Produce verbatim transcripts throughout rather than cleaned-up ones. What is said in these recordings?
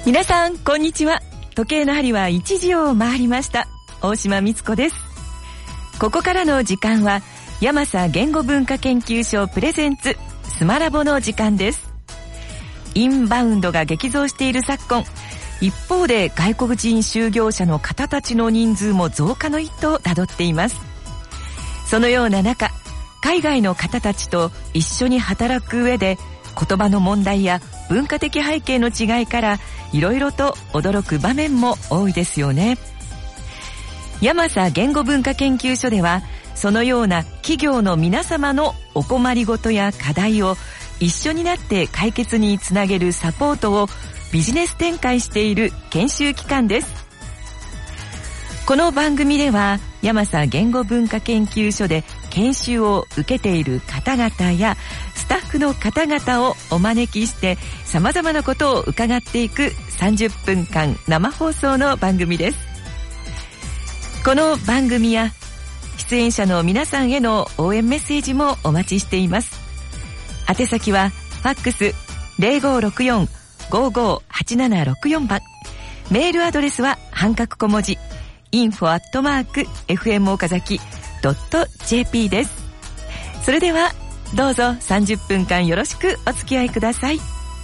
皆さんこんにちは。時計の針はいちじを回りました。大島光子です。ここからの時間は山佐言語文化研究所プレゼンツスマラボの時間です。インバウンドが激増している昨今、一方で外国人就業者の方たちの人数も増加の一途をたどっています。そのような中、海外の方たちと一緒に働く上で言葉の問題や文化的背景の違いからいろいろと驚く場面も多いですよね。山佐言語文化研究所ではそのような企業の皆様のお困りごとや課題を一緒になって解決につなげるサポートをビジネス展開している研修機関です。この番組では山佐言語文化研究所で研修を受けている方々やスタッフの方々をお招きして様々なことを伺っていくさんじゅっぷんかん生放送の番組です。この番組や出演者の皆さんへの応援メッセージもお待ちしています。宛先はファックス ゼロごろくよん ごごはちななろくよん 番、メールアドレスは半角小文字インフォアットマークエフエム 岡崎ドット ジェーピー です。それではどうぞさんじゅっぷんかんよろしくお付き合いください。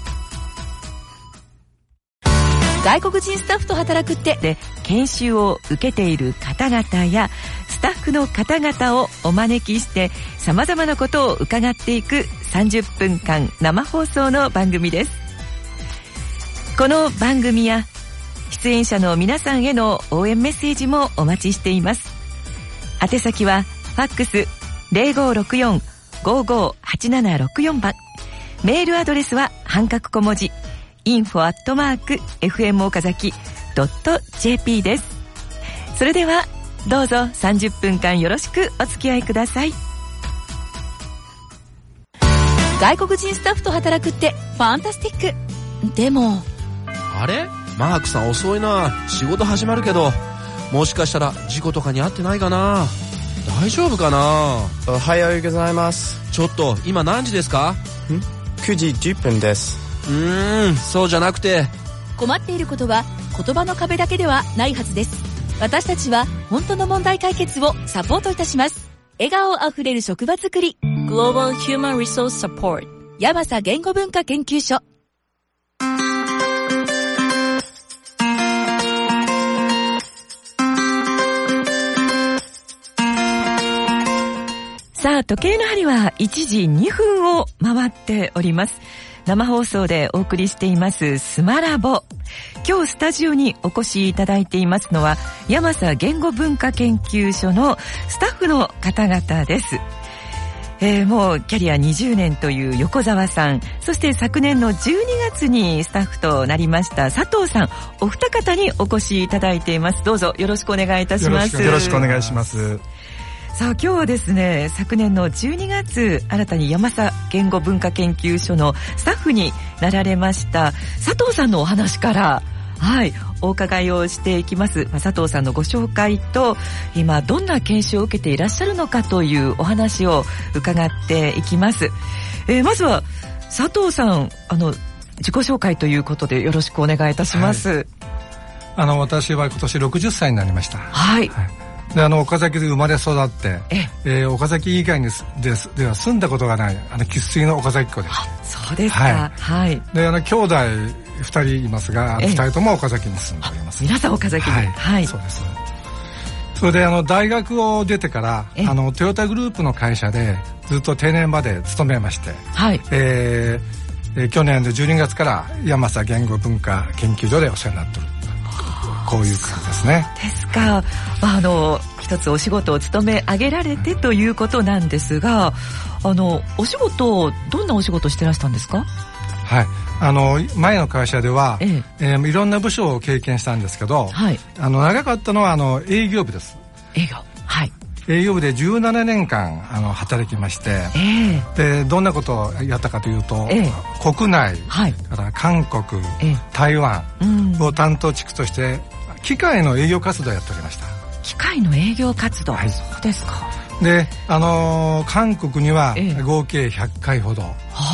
外国人スタッフと働くってで研修を受けている方々やスタッフの方々をお招きして様々なことを伺っていくさんじゅっぷんかん生放送の番組です。この番組や出演者の皆さんへの応援メッセージもお待ちしています。宛先はファックス ゼロごろくよん ごごはちななろくよん 番、メールアドレスは半角小文字インフォアットマークエフエム 岡崎ドット ジェーピー です。それではどうぞさんじゅっぷんかんよろしくお付き合いください。外国人スタッフと働くってファンタスティック。でもあれマークさん遅いな。仕事始まるけどもしかしたら事故とかに遭ってないかな。大丈夫かな。 おはようございます。 ちょっと今何時ですか？ んくじじゅっぷんです。 うーんそうじゃなくて、 困っていることは言葉の壁だけではないはずです。私たちは本当の問題解決をサポートいたします。笑顔あふれる職場づくり Global Human Resource Support 山佐言語文化研究所。 さあ、時計の針はいちじにふんを回っております。生放送でお送りしていますスマラボ。今日スタジオにお越しいただいていますのは山佐言語文化研究所のスタッフの方々です。えー、もうキャリアにじゅうねんという横澤さん、そして昨年のじゅうにがつにスタッフとなりました佐藤さん、お二方にお越しいただいています。どうぞよろしくお願いいたします。 よろしくお願いします。 さあ今日はですね、昨年のじゅうにがつ新たに山佐言語文化研究所のスタッフになられました佐藤さんのお話からはいお伺いをしていきます。佐藤さんのご紹介と今どんな研修を受けていらっしゃるのかというお話を伺っていきます。えー、まずは佐藤さん、あの自己紹介ということでよろしくお願いいたします。はい、 あの私は今年ろくじゅっさいになりました。 はい、はいであの岡崎で生まれ育って、ええー、岡崎以外にででは住んだことがないあの生粋の岡崎っ子です。 そうですか。はい。はい、 であの兄弟ふたりいますが、ふたりとも岡崎に住んでおります。 皆さん岡崎に。はい。はい、 そうです。それであの大学を出てからあのトヨタグループの会社でずっと定年まで勤めまして、はい。えー、去年のじゅうにがつから山佐言語文化研究所でお世話になっている。こういう感じですね。 ですか。まあ、あの一つお仕事を務め上げられてということなんですが、あのお仕事どんなお仕事してらしたんですか？ はい、あの前の会社では、えええー、いろんな部署を経験したんですけど、はい、あの長かったのはあの営業部です。 営業、はい。 営業部でじゅうななねんかんあの働きまして、えー、でどんなことをやったかというと、えー、国内、はい、から韓国、えー、台湾を担当地区として機械の営業活動をやっておりました。 機械の営業活動、はい、そうですか。 で、あのー、韓国には合計ひゃっかいほど、はい、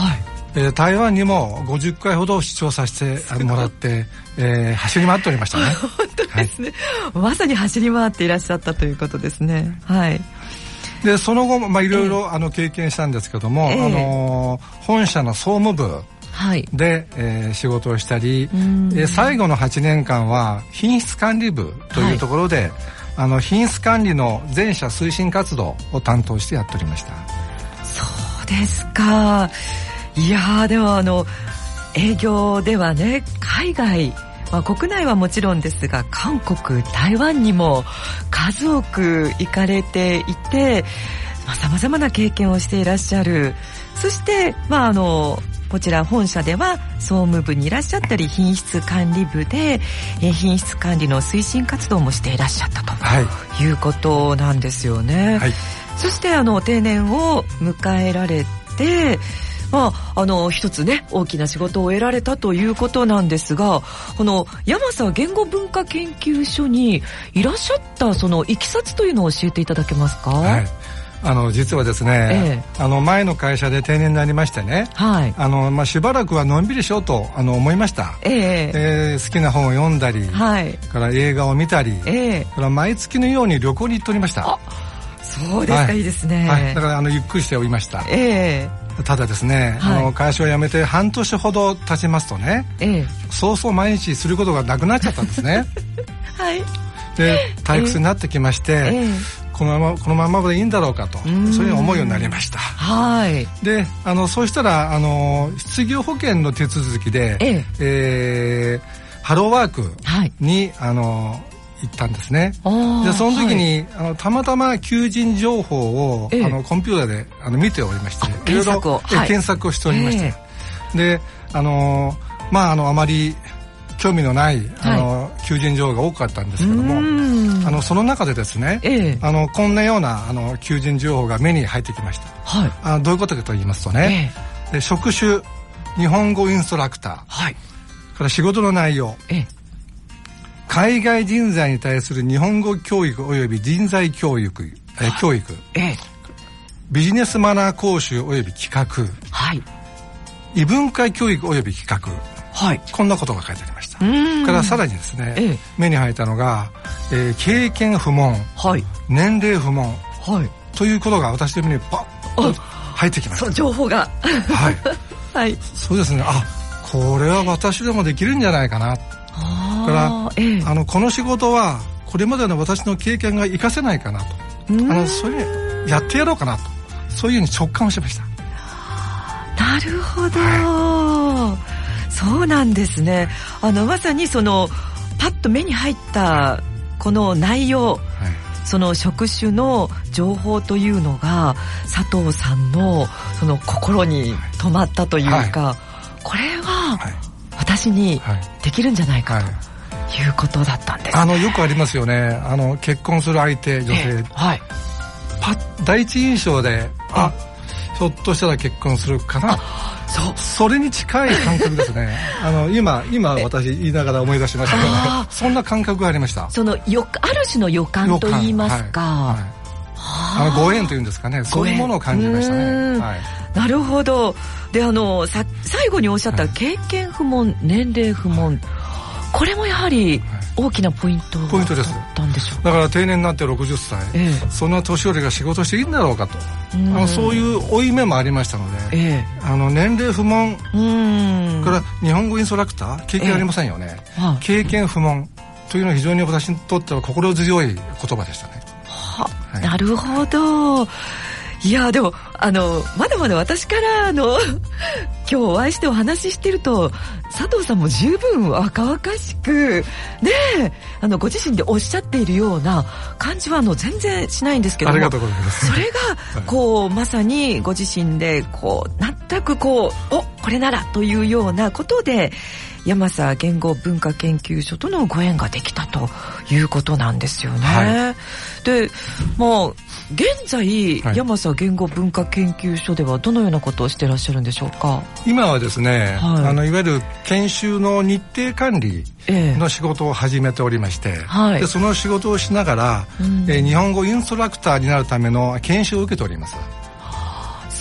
えー、台湾にもごじゅっかいほど視聴させてもらって、えー、走り回っておりましたね。 本当ですね、はい、まさに走り回っていらっしゃったということですね。はい。 でその後も、まあ、いろいろ、えー、あの経験したんですけども、えーあのー、本社の総務部で、えー、仕事をしたり、えー、最後のはちねんかんは品質管理部というところで、はい、あの品質管理の全社推進活動を担当してやっておりました。 そうですか。いやー、でもあの営業ではね、海外、まあ、国内はもちろんですが韓国、台湾にも数多く行かれていて、さまざ、まな経験をしていらっしゃる。そして、まあ、あのこちら本社では総務部にいらっしゃったり品質管理部で、え品質管理の推進活動もしていらっしゃったと、はい、いうことなんですよね。はい、そしてあの定年を迎えられて、まあ、あの一つね大きな仕事を得られたということなんですが、この山佐言語文化研究所にいらっしゃったそのいきさつというのを教えていただけますか？ はい、あの実はですね、ええ、あの前の会社で定年になりましてね、はい、あのまあ、しばらくはのんびりしようとあの思いました。えええー、好きな本を読んだり、はい、から映画を見たり、ええ、から毎月のように旅行に行っておりました。 あ、そうですか、はい、いいですね。 はい、だからあのゆっくりしておりました。ええ、ただですね、はい、あの会社を辞めて半年ほど経ちますとね、ええ、そうそう毎日することがなくなっちゃったんですね。はい、で退屈になってきまして、ええ、このままこのままでいいんだろうかと、そういうふうに思うようになりました。はい、であのそうしたらあの失業保険の手続きで、えええー、ハローワークに、はい、あの行ったんですね。でその時に、はい、あのたまたま求人情報を、ええ、あのコンピューターであの見ておりまして、いろいろ、はい、検索をしておりまして、ええ、であのまああのあまり興味のないあの、はい、求人情報が多かったんですけども、あのその中でですね、ええ、あのこんなようなあの求人情報が目に入ってきました。はい、あのどういうことかと言いますとね、ええ、職種日本語インストラクター、はい、から仕事の内容、ええ、海外人材に対する日本語教育および人材教育、はい、え教育、ええ、ビジネスマナー講習および企画、はい、異文化教育および企画、はい、こんなことが書いてありました。からさらにですね、ええ、目に入ったのが、えー、経験不問、はい、年齢不問、はい、ということが私の目にパッと入ってきました。 そう情報が、 はいはい、そうですね。あ、これは私でもできるんじゃないかな。から、ええ、あのこの仕事はこれまでの私の経験が活かせないかなと、あのそれやってやろうかなと、そういうふうに直感をしました。 なるほど、はい、そうなんですね。あのまさにそのパッと目に入ったこの内容、はい、その職種の情報というのが佐藤さんのその心に留まったというか、はいはい、これは、はい、私にできるんじゃないかということだったんですね。 あのよくありますよね。あの結婚する相手女性、えーはい、パッ第一印象であひょっとしたら結婚するかな、そ, それに近い感覚ですね。あの今今私言いながら思い出しましたけど、ね、そんな感覚がありました。 そのよある種の予感といいますか、はいはい、あのご縁というんですかね、そういうものを感じましたね。はい、 なるほど。であのさ最後におっしゃった経験不問、年齢不問、はい、これもやはり大きなポイントだったんでしょうか。 だから定年になってろくじゅっさい、ええ、そんな年寄りが仕事していいんだろうかと、あのそういう負い目もありましたので、ええ、あの年齢不問から日本語インストラクター経験ありませんよね、ええ、経験不問というのは非常に私にとっては心強い言葉でしたね。 は、はい、なるほど。いやでもあのまだまだ私からあの今日お会いしてお話ししてると佐藤さんも十分若々しくねえあのご自身でおっしゃっているような感じはあの全然しないんですけども、 ありがとうございます。 それがこう、はい、まさにご自身でこう全くこうおこれならというようなことで山佐言語文化研究所とのご縁ができたということなんですよね。はい、でまあ現在、はい、山佐言語文化研究所ではどのようなことをしていらっしゃるんでしょうか。 今はですね、はい、あのいわゆる研修の日程管理の仕事を始めておりまして、はい、でその仕事をしながら、うんえー、日本語インストラクターになるための研修を受けております。 そう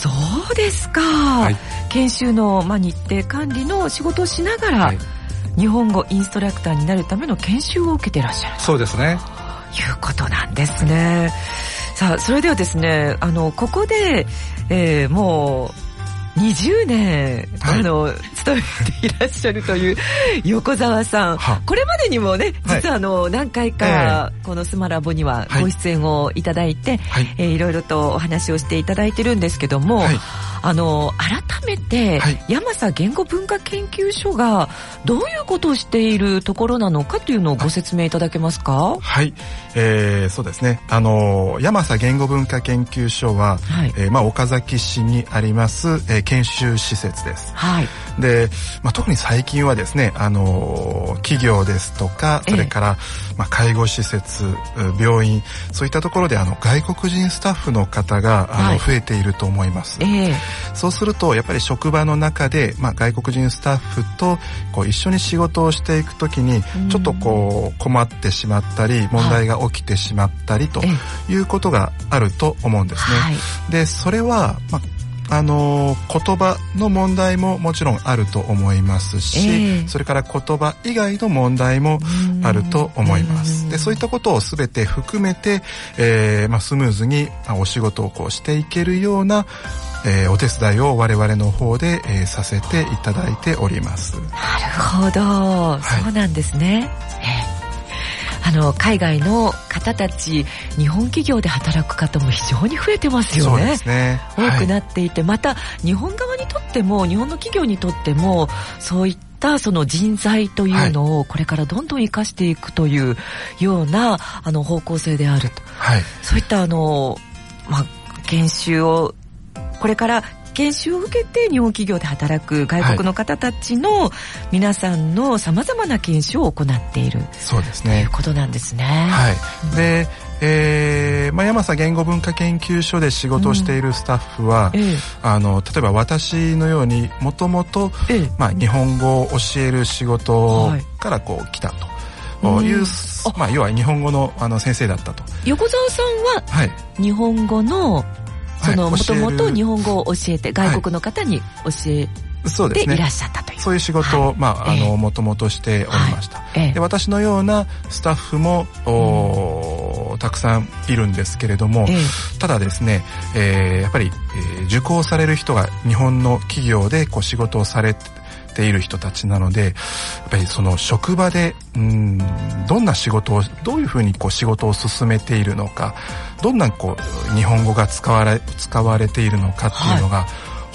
そうですか、はい、研修の、まあ、日程管理の仕事をしながら、はい、日本語インストラクターになるための研修を受けていらっしゃる。 そうですね。 いうことなんですね。さあ、それではですね、あのここで、えー、もうにじゅうねん、はい、あの勤めていらっしゃるという横澤さん、これまでにもね、実はあの、はい、何回かこのスマラボにはご出演をいただいて、はい、えー、いろいろとお話をしていただいてるんですけども、はい、あの改めて、はい、山佐言語文化研究所がどういうことをしているところなのかというのをご説明いただけますか。 はい、えー、そうですね、あの山佐言語文化研究所は、はい、えーまあ、岡崎市にあります、えー、研修施設です。はい、で、まあ、特に最近はですね、あの企業ですとか、それから、えーまあ、介護施設、病院、そういったところであの外国人スタッフの方があの、はい、増えていると思います。えーそうするとやっぱり職場の中で、まあ、外国人スタッフとこう一緒に仕事をしていくときにちょっとこう困ってしまったり問題が起きてしまったりということがあると思うんですね。はい、でそれは、まああのー、言葉の問題ももちろんあると思いますし、えー、それから言葉以外の問題もあると思います。でそういったことを全て含めて、えーまあ、スムーズにお仕事をこうしていけるようなえー、お手伝いを我々の方で、えー、させていただいております。なるほど、はい、そうなんですね。えー、あの海外の方たち、日本企業で働く方も非常に増えてますよね。そうですね、多くなっていて、はい、また日本側にとっても日本の企業にとってもそういったその人材というのをこれからどんどん生かしていくというようなあの方向性であると、はい、そういったあの、まあ、研修をこれから研修を受けて日本企業で働く外国の方たちの皆さんのさまざまな研修を行っている、そうですね、ということなんですね。 はい、で、えーまあ、山佐言語文化研究所で仕事をしているスタッフは、うんええ、あの例えば私のようにもともと日本語を教える仕事からこう来たという、うん、まあ、要は日本語の、あの先生だったと。 横澤さんは、はい、日本語のそのもともと日本語を教えて外国の方に教えていらっしゃったという、 そういう仕事を、はい、まあ、あのもともとしておりました。はい、で私のようなスタッフも、うん、たくさんいるんですけれども、えー、ただですね、えー、やっぱり、えー、受講される人が日本の企業でこう仕事をされてている人たちなので、やっぱりその職場でうーんどんな仕事をどういうふうにこう仕事を進めているのか、どんなこう日本語が使われ使われているのかっていうのが、はい、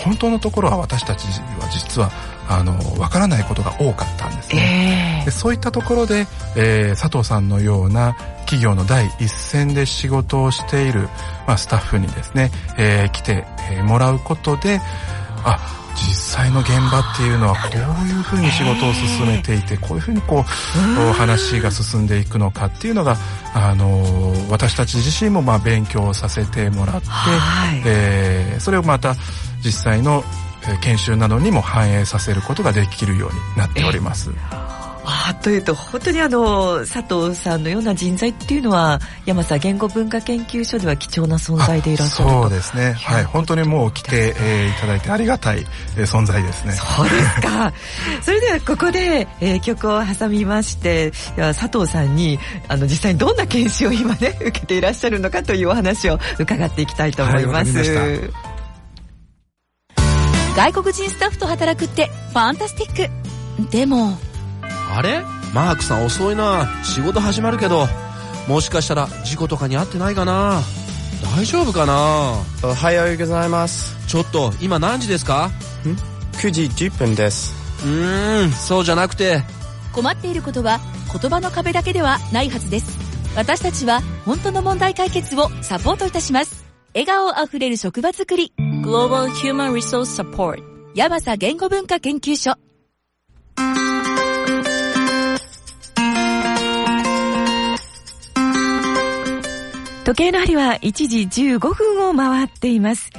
本当のところは私たちは実はあのわからないことが多かったんですね。えー、でそういったところで、えー、佐藤さんのような企業の第一線で仕事をしている、まあ、スタッフにですね、えー、来てもらうことで、あ実際の現場っていうのはこういうふうに仕事を進めていて、こういうふうにこう話が進んでいくのかっていうのが、あの私たち自身もまあ勉強させてもらって、はい、えー、それをまた実際の研修などにも反映させることができるようになっております。 あというと本当にあの佐藤さんのような人材っていうのは山佐言語文化研究所では貴重な存在でいらっしゃると。 そうですね、はい、本当にもう来て、えー、いただいてありがたい、えー、存在ですね。 そうですか。それではここで、えー、曲を挟みまして、では佐藤さんにあの実際にどんな研修を今ね受けていらっしゃるのかというお話を伺っていきたいと思います。はい、わかりました。 外国人スタッフと働くってファンタスティック。でもあれマークさん遅いな。仕事始まるけど、もしかしたら事故とかに遭ってないかな。大丈夫かな。 おはようございます。 ちょっと今何時ですか？ んくじじゅっぷんです。 うーんそうじゃなくて、 困っていることは言葉の壁だけではないはずです。私たちは本当の問題解決をサポートいたします。笑顔あふれる職場づくり Global Human Resource Support 山佐言語文化研究所。 時計の針はいちじじゅうごふんを回っています。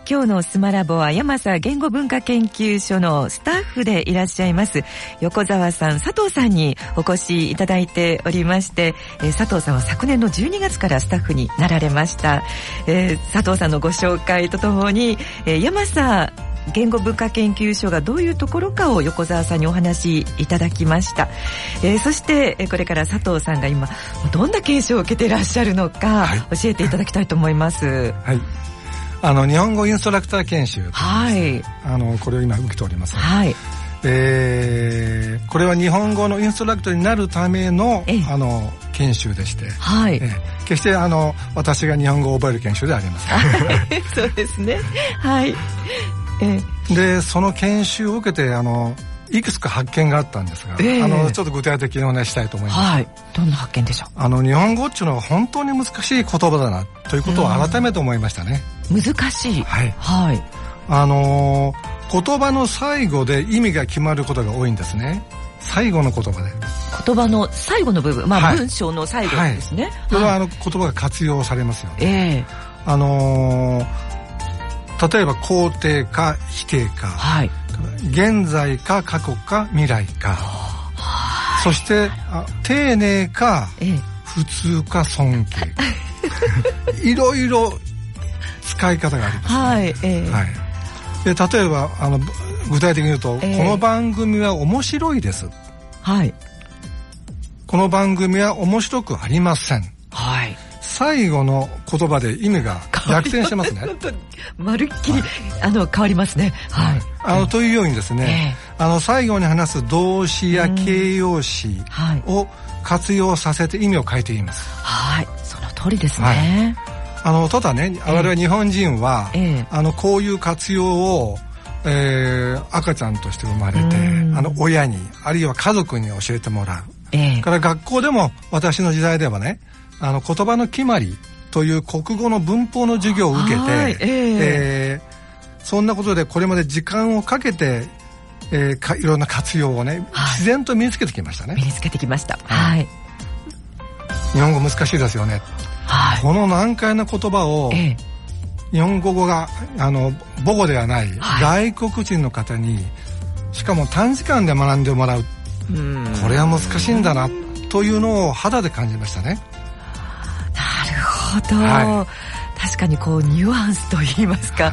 今日のスマラボは山佐言語文化研究所のスタッフでいらっしゃいます横澤さん、佐藤さんにお越しいただいておりまして、えー、佐藤さんは昨年のじゅうにがつからスタッフになられました。えー、佐藤さんのご紹介とともに、えー、山佐言語文化研究所がどういうところかを横澤さんにお話しいただきました。えー、そしてこれから佐藤さんが今どんな研修を受けていらっしゃるのか、はい、教えていただきたいと思います。 はい、あの日本語インストラクター研修、 はい、 あのこれを今受けております。 はい、 えー、これは日本語のインストラクターになるためのあの研修でして、 はい、 えー、決してあの私が日本語を覚える研修ではありません。 そうですね。はい。 えー、でその研修を受けてあのいくつか発見があったんですが、えー、あのちょっと具体的にお話ししたいと思います。 はい。どんな発見でしょう。 あの日本語っていうのは本当に難しい言葉だなということを改めて思いましたね。 難しい。 はい。 はい。 あのー、言葉の最後で意味が決まることが多いんですね。最後の言葉で。 言葉の最後の部分、まあ、はい、文章の最後ですね。はい。 それはあの言葉が活用されますよね。 ええー。あのー。例えば肯定か否定か、はい、現在か過去か未来か、はい、そしてあ丁寧か、ええ、普通か尊敬いろいろ使い方があります、ね。はい、ええ、はい、で例えばあの具体的に言うと、ええ、この番組は面白いです。 はい。 この番組は面白くありません。 はい。 最後の言葉で意味が逆転してますね。 まるっきり、はい、あの変わりますね。はい。 あの、というようにですね、えー、あの最後に話す動詞や形容詞を活用させて意味を変えています。 はい。その通りですね。 はい、あのただね、我々日本人は、えー、あのこういう活用を、えー、赤ちゃんとして生まれて、あの親にあるいは家族に教えてもらう。えー、から学校でも私の時代ではね。あの言葉の決まりという国語の文法の授業を受けて、えーえー、そんなことでこれまで時間をかけて、えー、かいろんな活用をね、はい、自然と身につけてきましたね。 身につけてきました。はい。 日本語難しいですよね。はい、この難解な言葉を、えー、日本語があの母語ではない、はい、外国人の方にしかも短時間で学んでもらう。うんこれは難しいんだなというのを肌で感じましたね。 なるほど、はい、確かにこうニュアンスと言いますか、はい、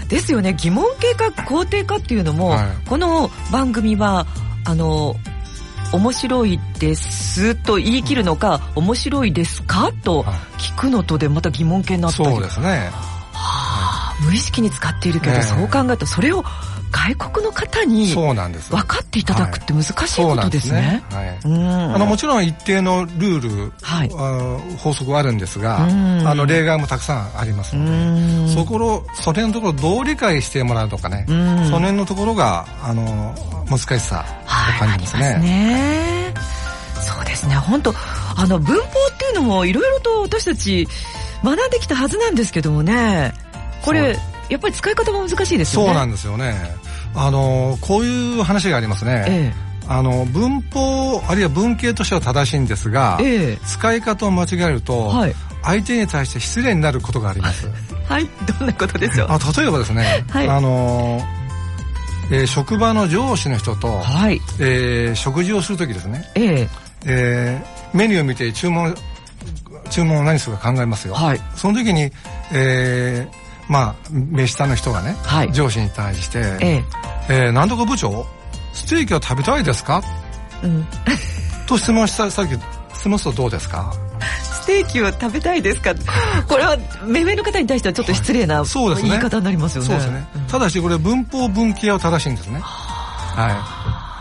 ですよね。疑問形か肯定かっていうのも、はい、この番組はあの面白いですと言い切るのか、うん、面白いですかと聞くのとでまた疑問形になったり、 そうですね、 はあ、無意識に使っているけど、ね、そう考えるとそれを外国の方に分かっていただくって難しいことですね。 あのもちろん一定のルール、はい、法則はあるんですが、あの例外もたくさんありますので、そこをそれのところをどう理解してもらうとかね、その辺のところがあの難しさを感じますね。はい、ありますね。 そうですね。本当あの文法っていうのもいろいろと私たち学んできたはずなんですけどもね、これやっぱり使い方も難しいですよね。 そうなんですよね。あのこういう話がありますね。ええ、あの文法あるいは文型としては正しいんですが、ええ、使い方を間違えると、はい、相手に対して失礼になることがあります。 はい、どんなことでしょう。 あ例えばですね、はい、あの、えー、職場の上司の人と、はい、えー、食事をするときですね、えええー、メニューを見て注文注文を何するか考えますよ。はい、その時に、えーまあ、目下の人がね、はい、上司に対して、えええー、なんとか部長、ステーキは食べたいですか、うん、と質問したさっき質問するとどうですか。 ステーキは食べたいですか。これは目上の方に対してはちょっと失礼な、はい、そうですね、言い方になりますよね。 そうですね、うん、ただしこれ文法文型は正しいんですね。はい、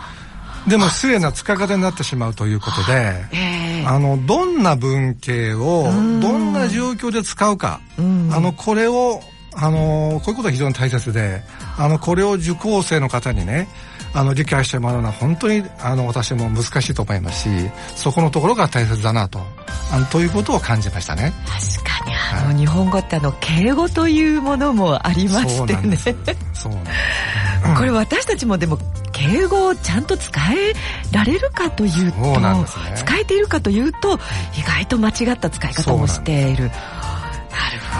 でも失礼な使い方になってしまうということで、えー、あのどんな文型をどんな状況で使うか、あのこれをあのこういうことは非常に大切で、あのこれを受講生の方にね、あの理解してもらうのは本当にあの私も難しいと思いますし、そこのところが大切だなと、あのということを感じましたね。 確かにあの、はい、日本語ってあの敬語というものもありましてね。そうなんです、うん、これ私たちもでも敬語をちゃんと使えられるかというと、そうなんですね、使えているかというと意外と間違った使い方もしている。なるほ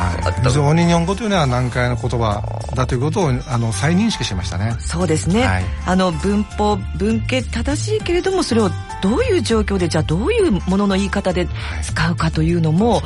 はい、非常に日本語というのは難解な言葉だということをあの再認識しましたね。 そうですね、はい、あの文法文系正しいけれどもそれをどういう状況でじゃあどういうものの言い方で使うかというのも、はい、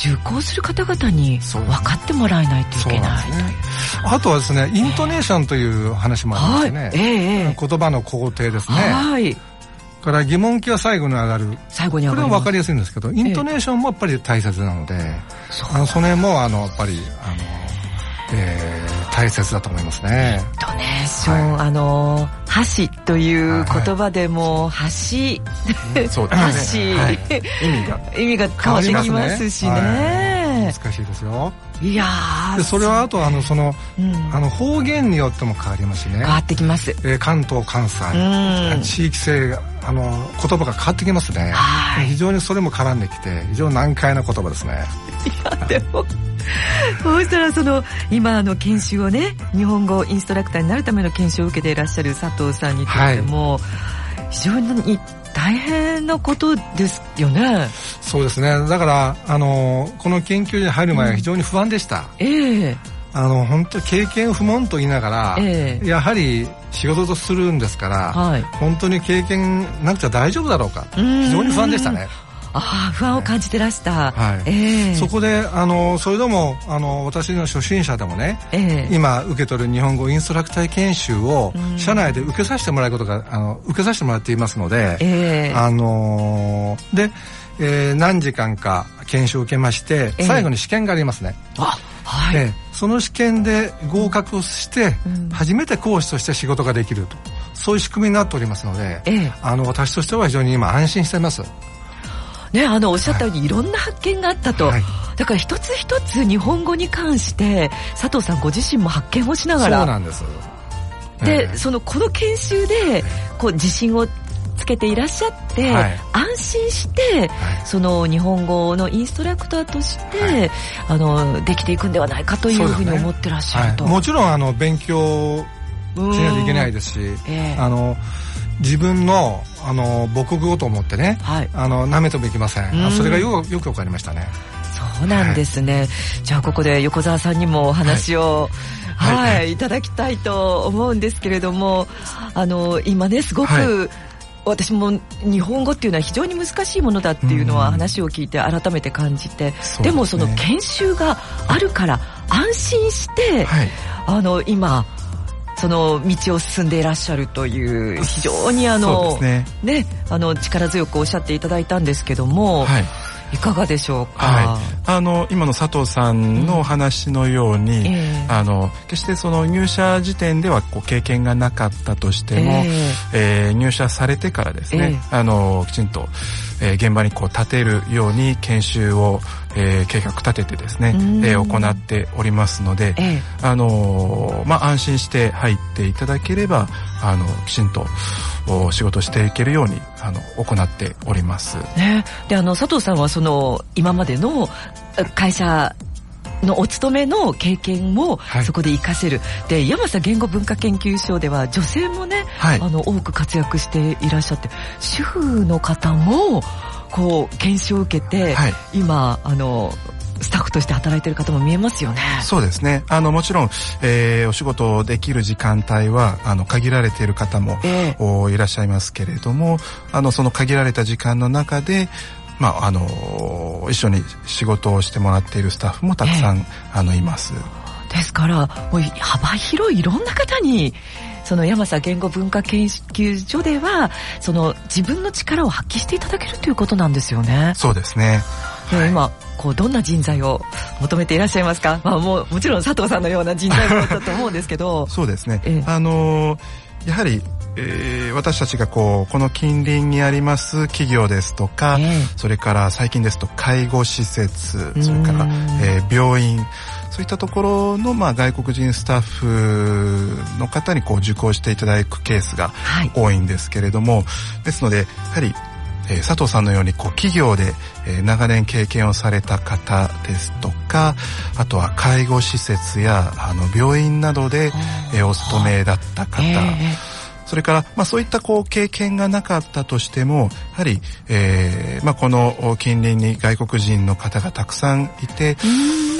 受講する方々に分かってもらえないといけないという、ね、 あとはですねイントネーションという話もありますね、はいえー、言葉の工程ですね。はいから疑問形は最後に上がる。 最後に上がる。 これは分かりやすいんですけど、イントネーションもやっぱり大切なので、ええ、あのその辺もあのやっぱりあの、えー、大切だと思いますね。 イントネーション、はい、あの箸という言葉でも箸、 はい、そうですね。箸、はい、 意味が意味が変わってきますしね。 はい、難しいですよ。 いやでそれはあとあのその、うん、あの方言によっても変わりますしね。 変わってきます。 えー、関東関西、うん、地域性があの言葉が変わってきますね。はい。非常にそれも絡んできて非常に難解な言葉ですね。 いやでもそうしたらその今あの研修をね日本語インストラクターになるための研修を受けていらっしゃる佐藤さんにとっても、はい、非常に大変なことですよね。 そうですね。だからあのこの研究に入る前は非常に不安でした。うん、ええー、あの本当に経験不問と言いながら、えー、やはり仕事とするんですから、はい、本当に経験なくちゃ大丈夫だろうか。非常に不安でしたね。 ああ、不安を感じてらした。 はい。えー、そこであのそれでもあの私の初心者でもね、えー、今受け取る日本語インストラクター研修を社内で受けさせてもらうことがあの受けさせてもらっていますので、えー、あので、えー、何時間か研修を受けまして、えー、最後に試験がありますね。あ、はい。えー、その試験で合格をして、うん、初めて講師として仕事ができると、そういう仕組みになっておりますので、えー、あの私としては非常に今安心しています。 ね、あのおっしゃったようにいろんな発見があったと、はい、だから一つ一つ日本語に関して佐藤さんご自身も発見をしながらそうなんです。 で、えー、そのこの研修でこう自信をつけていらっしゃって、はい、安心して、はい、その日本語のインストラクターとして、はい、あのできていくんではないかというふうに思ってらっしゃると、 はい、もちろんあの勉強しないといけないですし、えー、あの自分のあの母国語と思ってね、はい、あの舐めてもいけません。んそれがよよくわかりましたね。 そうなんですね。はい、じゃあここで横澤さんにもお話を、はいはいはい、いただきたいと思うんですけれども、あの今ねすごく、はい、私も日本語っていうのは非常に難しいものだっていうのは話を聞いて改めて感じて、うん、でもその研修があるから安心して、はい、あの今その道を進んでいらっしゃるという非常にあの、ねね、あの力強くおっしゃっていただいたんですけども、はい、いかがでしょうか。 はい、あの今の佐藤さんのお話のように、うんえー、あの決してその入社時点ではこう経験がなかったとしても、えーえー、入社されてからですね、えー、あのきちんと、えー、現場にこう立てるように研修を、えー、計画立ててですね、えー、行っておりますので、えー、あのまあ安心して入っていただければあのきちんと仕事していけるようにあの行っております。 ね、であの佐藤さんはその今までの会社のお勤めの経験もそこで活かせる、はい、で山佐言語文化研究所では女性もね、はい、あの多く活躍していらっしゃって主婦の方もこう研修を受けて、はい、今あのスタッフとして働いている方も見えますよね。 そうですね。あのもちろん、えー、お仕事できる時間帯はあの限られている方も、えー、いらっしゃいますけれども、あのその限られた時間の中で、まああの一緒に仕事をしてもらっているスタッフもたくさん、えー、あのいます。 ですからもう幅広いいろんな方に。その山佐言語文化研究所ではその自分の力を発揮していただけるということなんですよね。 そうですね。 で今こうどんな人材を求めていらっしゃいますか。まあもうもちろん佐藤さんのような人材もだと思うんですけど。 そうですね。ええ、あのやはり、えー、私たちがこうこの近隣にあります企業ですとか、ええ、それから最近ですと介護施設、それから、えー、病院。そういったところの、まあ、外国人スタッフの方にこう受講していただくケースが多いんですけれども、はい、ですのでやはり、えー、佐藤さんのようにこう企業で、えー、長年経験をされた方ですとか、あとは介護施設やあの病院などで、えー、お勤めだった方、えーそれから、まあ、そういったこう経験がなかったとしてもやはり、えーまあ、この近隣に外国人の方がたくさんいて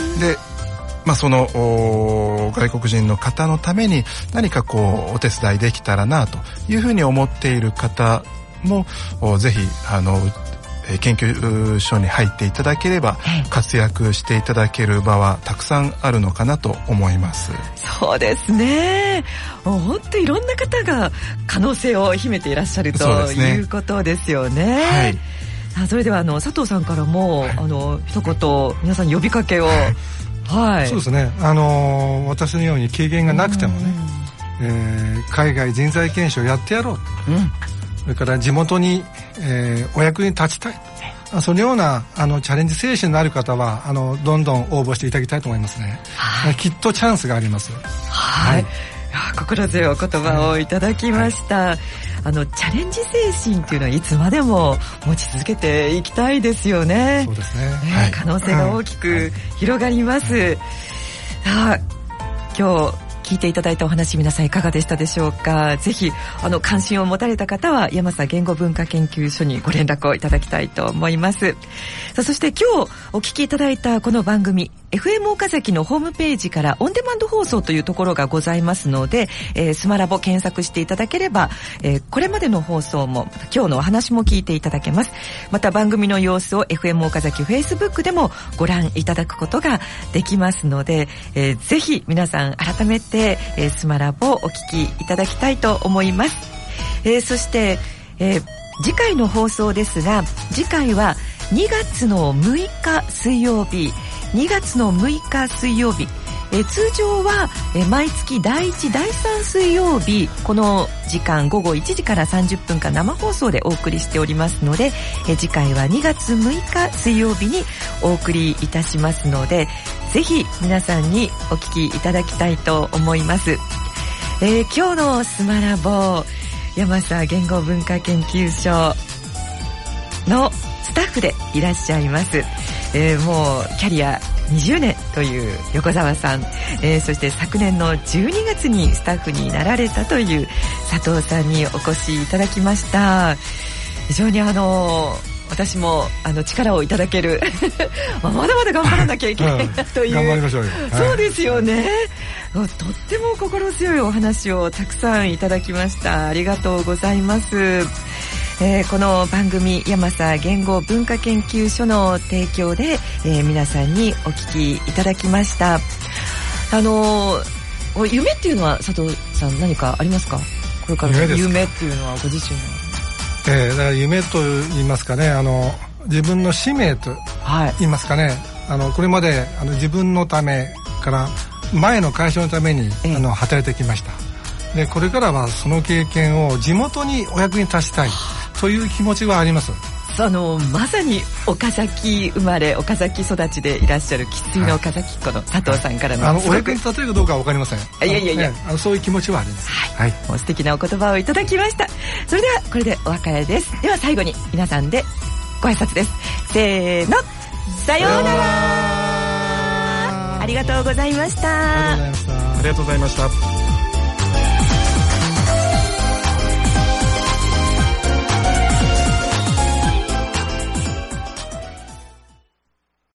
でまあ、その外国人の方のために何かこうお手伝いできたらなというふうに思っている方もぜひあの研究所に入っていただければ活躍していただける場はたくさんあるのかなと思います。 そうですね。もう本当いろんな方が可能性を秘めていらっしゃるということですよね。はい、さあそれではあの佐藤さんからも、はい、あの一言皆さん呼びかけを、はいはい、そうですね、あのー、私のように経験がなくてもね、えー、海外人材研修をやってやろう、うん、それから地元に、えー、お役に立ちたい、そのようなあのチャレンジ精神のある方はあのどんどん応募していただきたいと思いますね、はい、きっとチャンスがあります。 はい、はい、心強いお言葉をいただきました、はい、あのチャレンジ精神っていうのはいつまでも持ち続けていきたいですよね。 そうですね、ね、 はい、可能性が大きく広がります、はいはい、さあ今日聞いていただいたお話皆さんいかがでしたでしょうか。ぜひあの関心を持たれた方は山佐言語文化研究所にご連絡をいただきたいと思います。さあそして今日お聞きいただいたこの番組 エフエム 岡崎のホームページからオンデマンド放送というところがございますので、えー、スマラボ検索していただければ、えー、これまでの放送も今日のお話も聞いていただけます。また番組の様子を エフエム 岡崎 Facebook でもご覧いただくことができますので、えー、ぜひ皆さん改めて、えー、スマラボをお聞きいただきたいと思います。えー、そして、えー、次回の放送ですが、次回はにがつのむいか水曜日にがつのむいか水曜日、え通常はえ毎月だいいちだいさん水曜日この時間ごごいちじからさんじゅっぷんかん生放送でお送りしておりますので、え次回はにがつむいか水曜日にお送りいたしますので、ぜひ皆さんにお聞きいただきたいと思います。えー、今日のスマラボ山佐言語文化研究所のスタッフでいらっしゃいます、えー、もうキャリアにじゅうねんという横澤さん、えー、そして昨年のじゅうにがつにスタッフになられたという佐藤さんにお越しいただきました。非常にあの私もあの力をいただけるまだまだ頑張らなきゃいけないなという、 頑張りましょうよ、はい、 そうですよね。とっても心強いお話をたくさんいただきました。ありがとうございます。えー、この番組山佐言語文化研究所の提供で、えー、皆さんにお聞きいただきました。あのー、夢っていうのは佐藤さん何かありますか？これからの夢っていうのはご自身の、 えー、だから夢と言いますかね、あの自分の使命と言いますかね、はい、あのこれまであの自分のためから前の会社のために、えー、あの働いてきました。でこれからはその経験を地元にお役に立ちたいという気持ちはあります。 あのまさに岡崎生まれ岡崎育ちでいらっしゃる生粋の岡崎っ子の佐藤さんからの、 はい、あのお役に立てるかどうかは分かりません。 いやいやいや、 ね、あのそういう気持ちはあります。 はい、はい、もう素敵なお言葉をいただきました。それではこれでお別れです。では最後に皆さんでご挨拶です。せーの、さようなら。ありがとうございました。 ありがとうございました。 ありがとうございました。